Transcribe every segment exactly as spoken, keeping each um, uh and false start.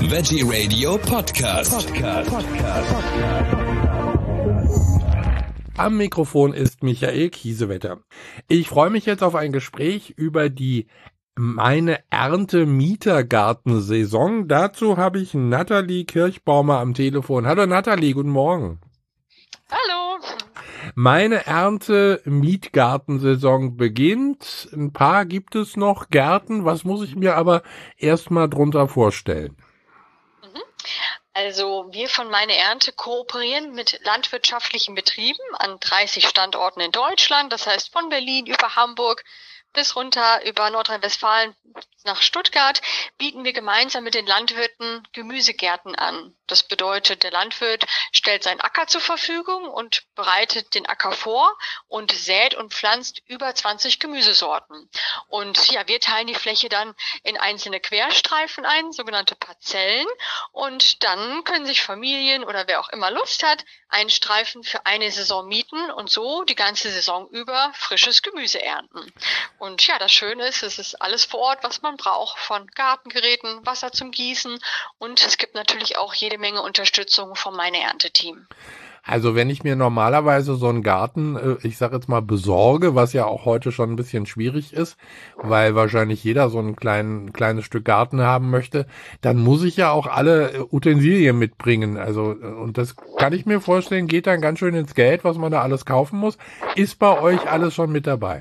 Veggie Radio Podcast. Podcast. Podcast. Am Mikrofon ist Michael Kiesewetter. Ich freue mich jetzt auf ein Gespräch über die meine Ernte-Mietergartensaison. Dazu habe ich Nathalie Kirchbaumer am Telefon. Hallo Nathalie, guten Morgen. Hallo. Meine Ernte-Mietgartensaison beginnt. Ein paar gibt es noch Gärten. Was muss ich mir aber erstmal drunter vorstellen? Also wir von Meine Ernte kooperieren mit landwirtschaftlichen Betrieben an dreißig Standorten in Deutschland. Das heißt von Berlin über Hamburg bis runter über Nordrhein-Westfalen nach Stuttgart bieten wir gemeinsam mit den Landwirten Gemüsegärten an. Das bedeutet, der Landwirt stellt seinen Acker zur Verfügung und bereitet den Acker vor und sät und pflanzt über zwanzig Gemüsesorten. Und ja, wir teilen die Fläche dann in einzelne Querstreifen ein, sogenannte Parzellen. Und dann können sich Familien oder wer auch immer Lust hat, einen Streifen für eine Saison mieten und so die ganze Saison über frisches Gemüse ernten. Und ja, das Schöne ist, es ist alles vor Ort, was man braucht, von Gartengeräten, Wasser zum Gießen und es gibt natürlich auch jede Menge Unterstützung vom Meine Ernte-Team. Also wenn ich mir normalerweise so einen Garten, ich sag jetzt mal, besorge, was ja auch heute schon ein bisschen schwierig ist, weil wahrscheinlich jeder so ein klein, kleines Stück Garten haben möchte, dann muss ich ja auch alle Utensilien mitbringen. Also und das kann ich mir vorstellen, geht dann ganz schön ins Geld, was man da alles kaufen muss. Ist bei euch alles schon mit dabei?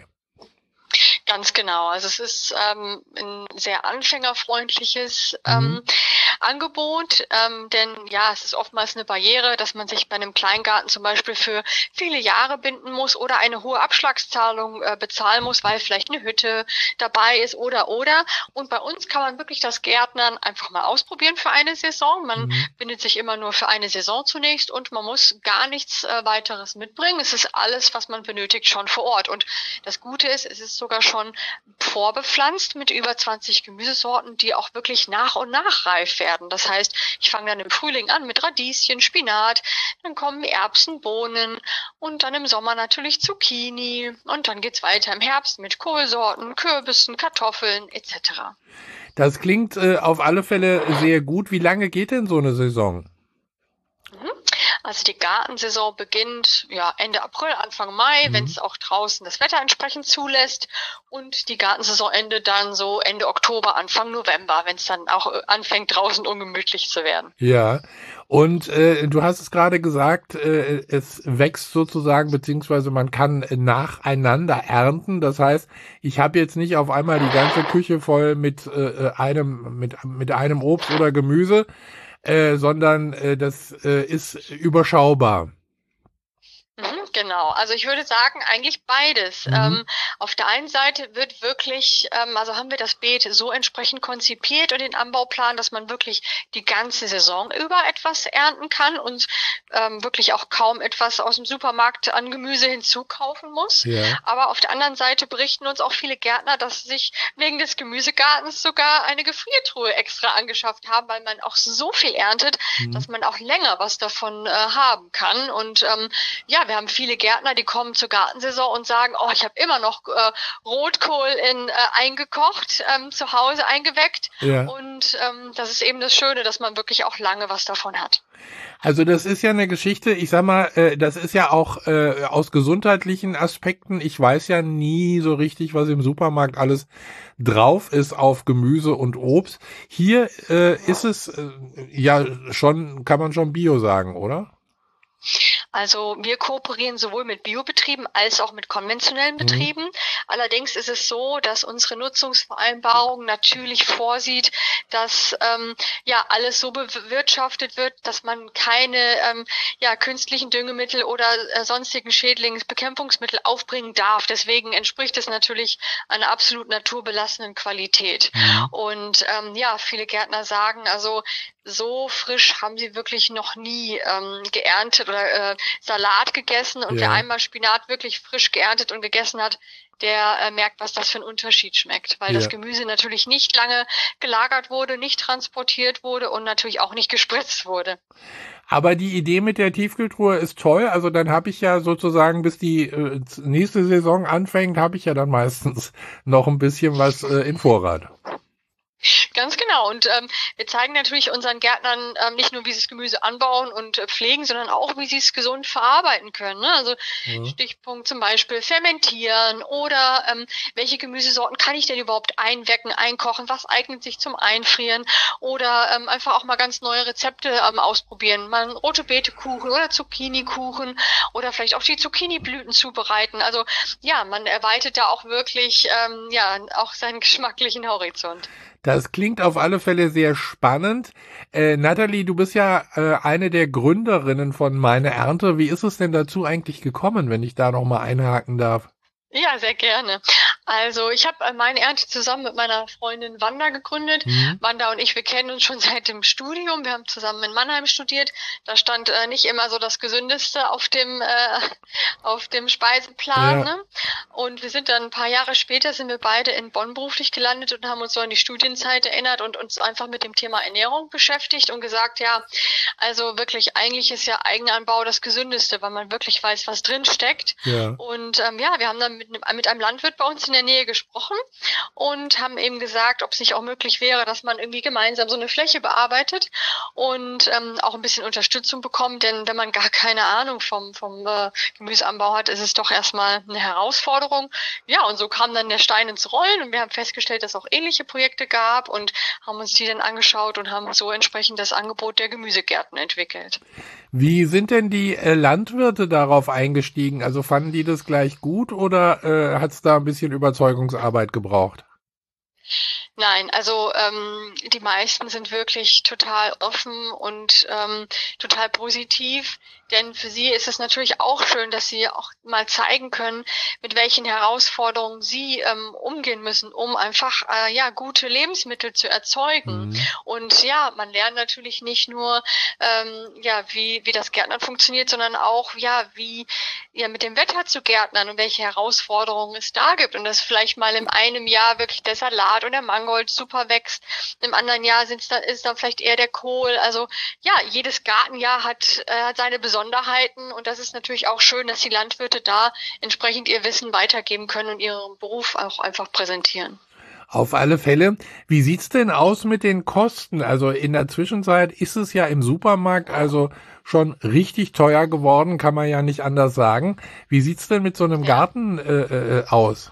Ganz genau. Also es ist ähm, ein sehr anfängerfreundliches ähm, mhm. Angebot, ähm, denn ja, es ist oftmals eine Barriere, dass man sich bei einem Kleingarten zum Beispiel für viele Jahre binden muss oder eine hohe Abschlagszahlung äh, bezahlen muss, weil vielleicht eine Hütte dabei ist oder oder. Und bei uns kann man wirklich das Gärtnern einfach mal ausprobieren für eine Saison. Man mhm. bindet sich immer nur für eine Saison zunächst und man muss gar nichts äh, weiteres mitbringen. Es ist alles, was man benötigt, schon vor Ort. Und das Gute ist, es ist sogar schon vorbepflanzt mit über zwanzig Gemüsesorten, die auch wirklich nach und nach reif werden. Das heißt, ich fange dann im Frühling an mit Radieschen, Spinat, dann kommen Erbsen, Bohnen und dann im Sommer natürlich Zucchini und dann geht's weiter im Herbst mit Kohlsorten, Kürbissen, Kartoffeln et cetera. Das klingt äh, auf alle Fälle sehr gut. Wie lange geht denn so eine Saison? Also die Gartensaison beginnt ja Ende April, Anfang Mai, mhm. wenn es auch draußen das Wetter entsprechend zulässt. Und die Gartensaison endet dann so Ende Oktober, Anfang November, wenn es dann auch anfängt, draußen ungemütlich zu werden. Ja, und äh, du hast es gerade gesagt, äh, es wächst sozusagen, beziehungsweise man kann nacheinander ernten. Das heißt, ich habe jetzt nicht auf einmal die ganze Küche voll mit äh, einem mit mit einem Obst oder Gemüse, Äh, sondern äh, das äh, ist überschaubar. Genau, also ich würde sagen, eigentlich beides. Mhm. Ähm, auf der einen Seite wird wirklich, ähm, also haben wir das Beet so entsprechend konzipiert und den Anbauplan, dass man wirklich die ganze Saison über etwas ernten kann und ähm, wirklich auch kaum etwas aus dem Supermarkt an Gemüse hinzukaufen muss. Ja. Aber auf der anderen Seite berichten uns auch viele Gärtner, dass sie sich wegen des Gemüsegartens sogar eine Gefriertruhe extra angeschafft haben, weil man auch so viel erntet, mhm. dass man auch länger was davon äh, haben kann. Und ähm, ja, wir haben viele Gärtner, die kommen zur Gartensaison und sagen, oh, ich habe immer noch äh, Rotkohl in äh, eingekocht, ähm, zu Hause eingeweckt. Ja. Und ähm, das ist eben das Schöne, dass man wirklich auch lange was davon hat. Also das ist ja eine Geschichte, ich sag mal, äh, das ist ja auch äh, aus gesundheitlichen Aspekten, ich weiß ja nie so richtig, was im Supermarkt alles drauf ist auf Gemüse und Obst. Hier äh, ist es äh, ja schon, kann man schon Bio sagen, oder? Also wir kooperieren sowohl mit Biobetrieben als auch mit konventionellen Betrieben. Mhm. Allerdings ist es so, dass unsere Nutzungsvereinbarung natürlich vorsieht, dass ähm, ja alles so bewirtschaftet wird, dass man keine ähm, ja künstlichen Düngemittel oder äh, sonstigen Schädlingsbekämpfungsmittel aufbringen darf. Deswegen entspricht es natürlich einer absolut naturbelassenen Qualität. Mhm. Und ähm, ja, viele Gärtner sagen, also so frisch haben sie wirklich noch nie ähm, geerntet oder äh, Salat gegessen. Und ja. wer einmal Spinat wirklich frisch geerntet und gegessen hat, der äh, merkt, was das für ein Unterschied schmeckt. Weil ja. das Gemüse natürlich nicht lange gelagert wurde, nicht transportiert wurde und natürlich auch nicht gespritzt wurde. Aber die Idee mit der Tiefkühltruhe ist toll. Also dann habe ich ja sozusagen, bis die äh, nächste Saison anfängt, habe ich ja dann meistens noch ein bisschen was äh, in Vorrat. Ganz genau. Und ähm, wir zeigen natürlich unseren Gärtnern ähm, nicht nur, wie sie das Gemüse anbauen und äh, pflegen, sondern auch, wie sie es gesund verarbeiten können. Ne? Also mhm. Stichpunkt zum Beispiel fermentieren oder ähm, welche Gemüsesorten kann ich denn überhaupt einwecken, einkochen, was eignet sich zum Einfrieren oder ähm, einfach auch mal ganz neue Rezepte ähm, ausprobieren. Mal einen rote Beete-Kuchen oder Zucchini-Kuchen oder vielleicht auch die Zucchini-Blüten zubereiten. Also ja, man erweitert da auch wirklich ähm, ja auch seinen geschmacklichen Horizont. Das klingt auf alle Fälle sehr spannend. Äh, Nathalie, du bist ja äh, eine der Gründerinnen von Meine Ernte. Wie ist es denn dazu eigentlich gekommen, wenn ich da noch mal einhaken darf? Ja, sehr gerne. Also ich habe meine Ernte zusammen mit meiner Freundin Wanda gegründet. Mhm. Wanda und ich, wir kennen uns schon seit dem Studium. Wir haben zusammen in Mannheim studiert. Da stand äh, nicht immer so das Gesündeste auf dem äh, auf dem Speiseplan. Ja. Ne? Und wir sind dann ein paar Jahre später, sind wir beide in Bonn beruflich gelandet und haben uns so an die Studienzeit erinnert und uns einfach mit dem Thema Ernährung beschäftigt und gesagt, ja, also wirklich, eigentlich ist ja Eigenanbau das Gesündeste, weil man wirklich weiß, was drin steckt. Ja. Und ähm, ja, wir haben dann mit, mit einem Landwirt bei uns in der Nähe gesprochen und haben eben gesagt, ob es nicht auch möglich wäre, dass man irgendwie gemeinsam so eine Fläche bearbeitet und ähm, auch ein bisschen Unterstützung bekommt, denn wenn man gar keine Ahnung vom vom äh, Gemüseanbau hat, ist es doch erstmal eine Herausforderung. Ja, und so kam dann der Stein ins Rollen und wir haben festgestellt, dass es auch ähnliche Projekte gab und haben uns die dann angeschaut und haben so entsprechend das Angebot der Gemüsegärten entwickelt. Wie sind denn die äh, Landwirte darauf eingestiegen? Also fanden die das gleich gut oder äh, hat es da ein bisschen Überzeugungsarbeit gebraucht? Nein, also ähm, die meisten sind wirklich total offen und ähm, total positiv, denn für sie ist es natürlich auch schön, dass sie auch mal zeigen können, mit welchen Herausforderungen sie ähm, umgehen müssen, um einfach äh, ja gute Lebensmittel zu erzeugen. Mhm. Und ja, man lernt natürlich nicht nur ähm, ja wie wie das Gärtnern funktioniert, sondern auch ja wie ja mit dem Wetter zu gärtnern und welche Herausforderungen es da gibt und dass vielleicht mal in einem Jahr wirklich der Salat und der Mangold super wächst, im anderen Jahr sind's dann, ist dann vielleicht eher der Kohl. Also ja, jedes Gartenjahr hat, äh, hat seine Besonderheiten und das ist natürlich auch schön, dass die Landwirte da entsprechend ihr Wissen weitergeben können und ihren Beruf auch einfach präsentieren. Auf alle Fälle. Wie sieht's denn aus mit den Kosten? Also in der Zwischenzeit ist es ja im Supermarkt also schon richtig teuer geworden, kann man ja nicht anders sagen. Wie sieht's denn mit so einem ja. Garten äh, äh, aus?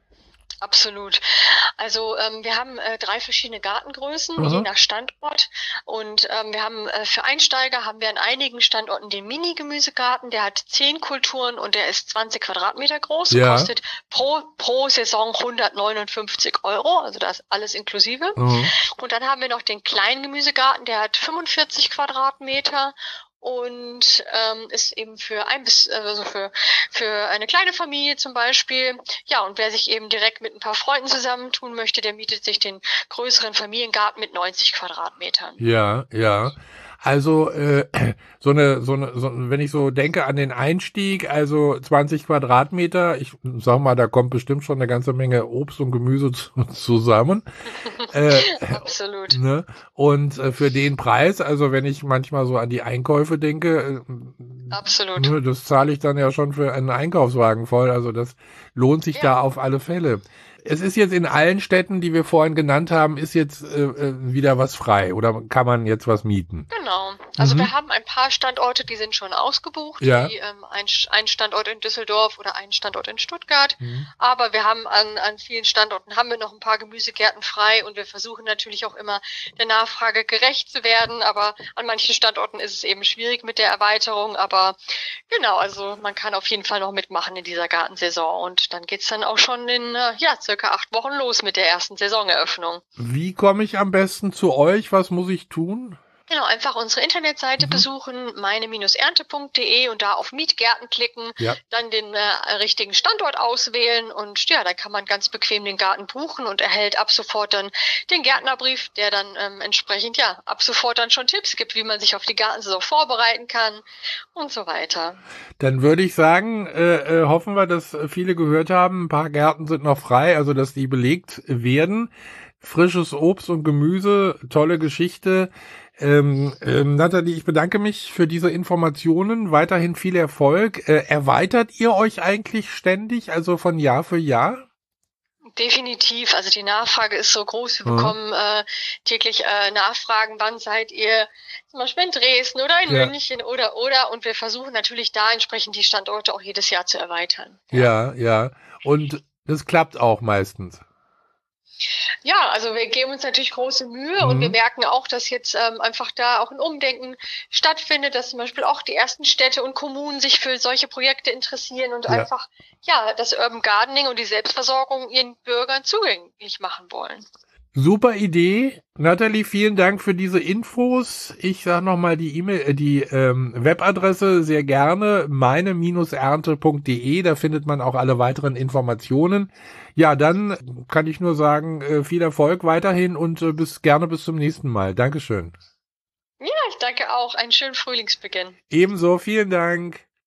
Absolut. Also ähm, wir haben äh, drei verschiedene Gartengrößen, mhm. je nach Standort. Und ähm, wir haben äh, für Einsteiger haben wir an einigen Standorten den Mini-Gemüsegarten, der hat zehn Kulturen und der ist zwanzig Quadratmeter groß, ja. kostet pro pro Saison hundertneunundfünfzig Euro, also das ist alles inklusive. Mhm. Und dann haben wir noch den kleinen Gemüsegarten, der hat fünfundvierzig Quadratmeter. Und ähm, ist eben für ein bis also für für eine kleine Familie zum Beispiel. Ja, und wer sich eben direkt mit ein paar Freunden zusammentun möchte, der mietet sich den größeren Familiengarten mit neunzig Quadratmetern. Ja, ja. Also äh, so eine, so eine, so, wenn ich so denke an den Einstieg, also zwanzig Quadratmeter, ich sag mal, da kommt bestimmt schon eine ganze Menge Obst und Gemüse zu, zusammen. äh, Absolut. Ne? Und äh, für den Preis, also wenn ich manchmal so an die Einkäufe denke, äh, Absolut. Ne, das zahle ich dann ja schon für einen Einkaufswagen voll, also das lohnt sich ja. da auf alle Fälle. Es ist jetzt in allen Städten, die wir vorhin genannt haben, ist jetzt äh, wieder was frei oder kann man jetzt was mieten? Genau. Also mhm. wir haben ein paar Standorte, die sind schon ausgebucht, ja. die ähm, ein, ein Standort in Düsseldorf oder ein Standort in Stuttgart. Mhm. Aber wir haben an, an vielen Standorten haben wir noch ein paar Gemüsegärten frei und wir versuchen natürlich auch immer der Nachfrage gerecht zu werden. Aber an manchen Standorten ist es eben schwierig mit der Erweiterung. Aber genau, also man kann auf jeden Fall noch mitmachen in dieser Gartensaison und dann geht's dann auch schon in äh, ja circa acht Wochen los mit der ersten Saisoneröffnung. Wie komme ich am besten zu euch? Was muss ich tun? Genau, einfach unsere Internetseite mhm. besuchen, meine Ernte punkt de und da auf Mietgärten klicken, ja. dann den äh, richtigen Standort auswählen und ja, da kann man ganz bequem den Garten buchen und erhält ab sofort dann den Gärtnerbrief, der dann ähm, entsprechend ja ab sofort dann schon Tipps gibt, wie man sich auf die Gartensaison vorbereiten kann und so weiter. Dann würde ich sagen, äh, äh, hoffen wir, dass viele gehört haben, ein paar Gärten sind noch frei, also dass die belegt werden. Frisches Obst und Gemüse, tolle Geschichte. Ähm, ähm, Nathalie, ich bedanke mich für diese Informationen. Weiterhin viel Erfolg. Äh, erweitert ihr euch eigentlich ständig, also von Jahr für Jahr? Definitiv. Also die Nachfrage ist so groß. Wir mhm. bekommen äh, täglich äh, Nachfragen, wann seid ihr zum Beispiel in Dresden oder in ja. München oder oder und wir versuchen natürlich da entsprechend die Standorte auch jedes Jahr zu erweitern. Ja, ja. ja. Und das klappt auch meistens. Ja, also wir geben uns natürlich große Mühe mhm. und wir merken auch, dass jetzt ähm, einfach da auch ein Umdenken stattfindet, dass zum Beispiel auch die ersten Städte und Kommunen sich für solche Projekte interessieren und ja. einfach ja das Urban Gardening und die Selbstversorgung ihren Bürgern zugänglich machen wollen. Super Idee. Nathalie, vielen Dank für diese Infos. Ich sage nochmal die E-Mail, die ähm, Webadresse sehr gerne, meine Ernte punkt de, da findet man auch alle weiteren Informationen. Ja, dann kann ich nur sagen, äh, viel Erfolg weiterhin und äh, bis gerne bis zum nächsten Mal. Dankeschön. Ja, ich danke auch. Einen schönen Frühlingsbeginn. Ebenso, vielen Dank.